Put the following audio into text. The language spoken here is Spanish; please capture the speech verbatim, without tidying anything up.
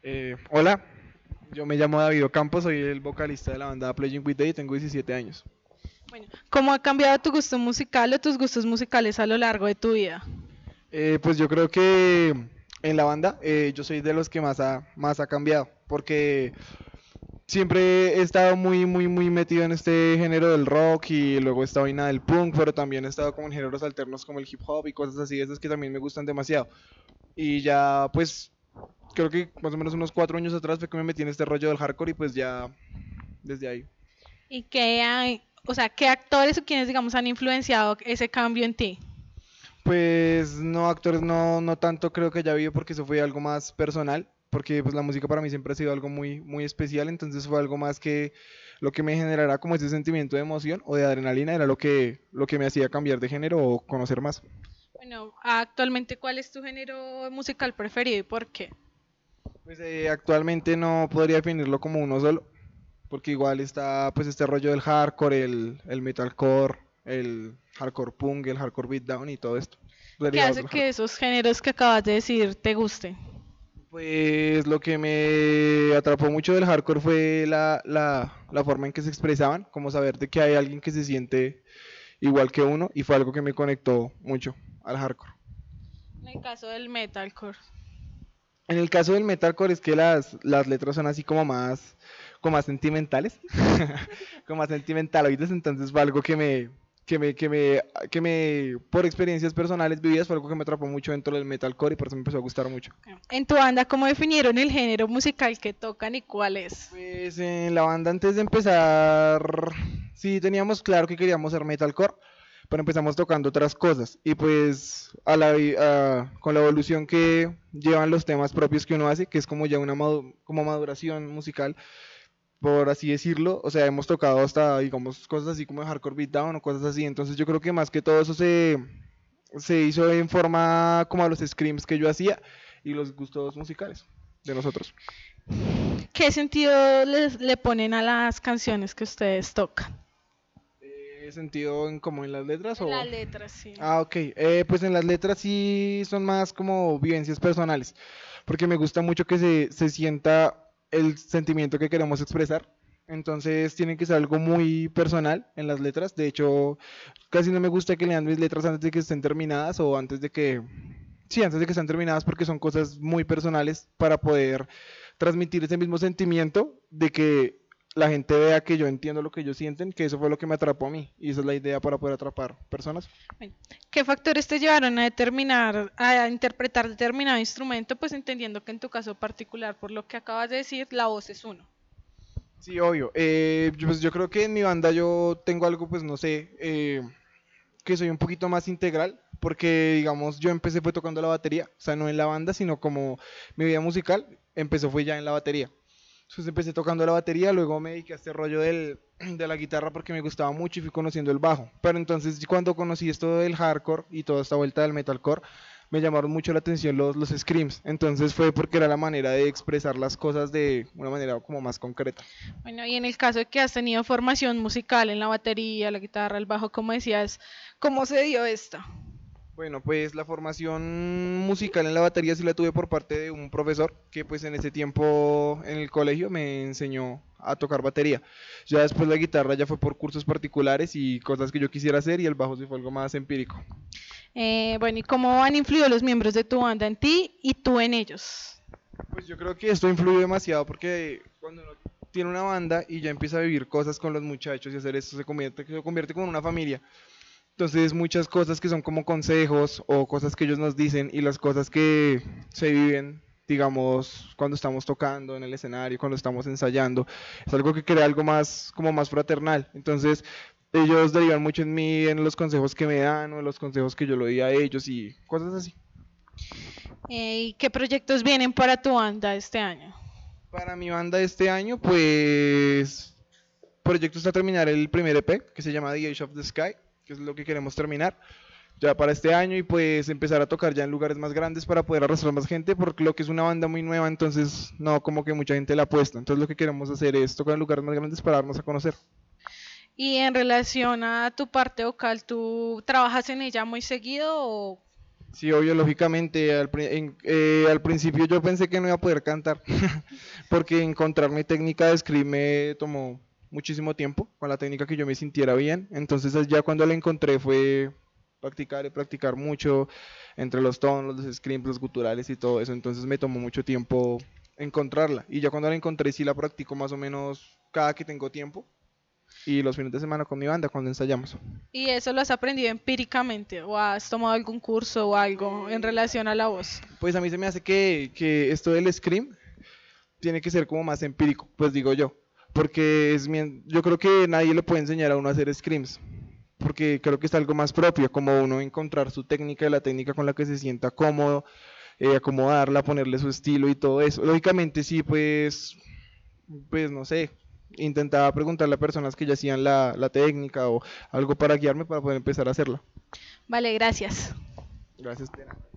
Eh, hola, yo me llamo David Ocampo, soy el vocalista de la banda Playing with Day y tengo diecisiete años. Bueno, ¿cómo ha cambiado tu gusto musical o tus gustos musicales a lo largo de tu vida? Eh, pues yo creo que en la banda eh, yo soy de los que más ha, más ha cambiado, porque siempre he estado muy, muy, muy metido en este género del rock y luego esta vaina del punk, pero también he estado como en géneros alternos como el hip hop y cosas así, esas que también me gustan demasiado. Y ya pues creo que más o menos unos cuatro años atrás fue que me metí en este rollo del hardcore y pues ya desde ahí. ¿Y qué hay, o sea, qué actores o quienes, digamos, han influenciado ese cambio en ti? Pues no, actores no, no tanto creo que haya habido porque eso fue algo más personal, porque pues la música para mí siempre ha sido algo muy, muy especial, entonces fue algo más que lo que me generara como ese sentimiento de emoción o de adrenalina era lo que, lo que me hacía cambiar de género o conocer más. Bueno, actualmente, ¿cuál es tu género musical preferido y por qué? Pues eh, actualmente no podría definirlo como uno solo, porque igual está pues este rollo del hardcore, el, el metalcore, el hardcore punk, el hardcore beatdown y todo esto, ¿Qué derivados hace del que hardcore. esos géneros que acabas de decir te gusten? Pues lo que me atrapó mucho del hardcore fue la, la, la forma en que se expresaban, como saber de que hay alguien que se siente igual que uno y fue algo que me conectó mucho al hardcore. En el caso del metalcore. En el caso del metalcore es que las, las letras son así como más, como más sentimentales, como más sentimentaloides, entonces fue algo que me, que me, que me, que me, por experiencias personales vividas, fue algo que me atrapó mucho dentro del metalcore y por eso me empezó a gustar mucho. En tu banda, ¿cómo definieron el género musical que tocan y cuál es? Pues en la banda antes de empezar, sí teníamos claro que queríamos ser metalcore, pero empezamos tocando otras cosas. Y pues a la, a- con la evolución que llevan los temas propios que uno hace, que es como ya una madu- como maduración musical, por así decirlo, o sea, hemos tocado hasta, digamos, cosas así como de hardcore beatdown o cosas así. Entonces yo creo que más que todo eso se, se hizo en forma como a los screams que yo hacía y los gustos musicales de nosotros. ¿Qué sentido les, le ponen a las canciones que ustedes tocan? Eh, ¿Sentido en como en las letras En o...? las letras, sí. Ah, ok. Eh, pues en las letras sí son más como vivencias personales, porque me gusta mucho que se, se sienta el sentimiento que queremos expresar. Entonces tiene que ser algo muy personal en las letras. De hecho, casi no me gusta que lean mis letras antes de que estén terminadas o antes de que... Sí, antes de que estén terminadas porque son cosas muy personales para poder transmitir ese mismo sentimiento de que la gente vea que yo entiendo lo que ellos sienten, que eso fue lo que me atrapó a mí y esa es la idea para poder atrapar personas. Bueno, ¿qué factores te llevaron a determinar, a interpretar determinado instrumento? Pues entendiendo que en tu caso particular, por lo que acabas de decir, la voz es uno. Sí, obvio. Eh, yo, pues yo creo que en mi banda yo tengo algo, pues no sé, eh, que soy un poquito más integral, porque digamos, yo empecé fue tocando la batería, o sea, no en la banda, sino como mi vida musical empezó fue ya en la batería. Entonces empecé tocando la batería, luego me dediqué a este rollo del, de la guitarra porque me gustaba mucho y fui conociendo el bajo. Pero entonces cuando conocí esto del hardcore y toda esta vuelta del metalcore, me llamaron mucho la atención los, los screams. Entonces fue porque era la manera de expresar las cosas de una manera como más concreta. Bueno, y en el caso de que has tenido formación musical en la batería, la guitarra, el bajo, como decías, ¿cómo se dio esta? Bueno, pues la formación musical en la batería sí la tuve por parte de un profesor que pues en ese tiempo en el colegio me enseñó a tocar batería. Ya después la guitarra ya fue por cursos particulares y cosas que yo quisiera hacer y el bajo sí fue algo más empírico. Eh, bueno, ¿y cómo han influido los miembros de tu banda en ti y tú en ellos? Pues yo creo que esto influye demasiado porque cuando uno tiene una banda y ya empieza a vivir cosas con los muchachos y hacer esto se convierte, se convierte como en una familia. Entonces muchas cosas que son como consejos o cosas que ellos nos dicen y las cosas que se viven, digamos, cuando estamos tocando en el escenario, cuando estamos ensayando, es algo que crea algo más como más fraternal. Entonces ellos derivan mucho en mí, en los consejos que me dan o en los consejos que yo le doy a ellos y cosas así. Eh, ¿y qué proyectos vienen para tu banda este año? Para mi banda este año, pues proyecto está terminar el primer E P que se llama The Age of the Sky, que es lo que queremos terminar ya para este año y pues empezar a tocar ya en lugares más grandes para poder arrastrar más gente, porque lo que es una banda muy nueva, entonces no como que mucha gente la apuesta. Entonces lo que queremos hacer es tocar en lugares más grandes para darnos a conocer. Y en relación a tu parte vocal, ¿tú trabajas en ella muy seguido o...? Sí, obvio, lógicamente, al, pri- en- eh, al principio yo pensé que no iba a poder cantar, porque encontrar mi técnica de scream me tomó muchísimo tiempo, con la técnica que yo me sintiera bien, entonces ya cuando la encontré fue practicar y practicar mucho entre los tonos, los screams, los guturales y todo eso, entonces me tomó mucho tiempo encontrarla, y ya cuando la encontré sí la practico más o menos cada que tengo tiempo, y los fines de semana con mi banda cuando ensayamos. ¿Y eso lo has aprendido empíricamente o has tomado algún curso o algo en relación a la voz? Pues a mí se me hace que, que esto del scream tiene que ser como más empírico, pues digo yo, porque es mien- yo creo que nadie le puede enseñar a uno a hacer screams, porque creo que es algo más propio, como uno encontrar su técnica, la técnica con la que se sienta cómodo, eh, acomodarla, ponerle su estilo y todo eso. Lógicamente sí, pues, pues no sé, intentaba preguntarle a personas que ya hacían la, la técnica o algo para guiarme para poder empezar a hacerla. Vale, gracias. Gracias, Pena.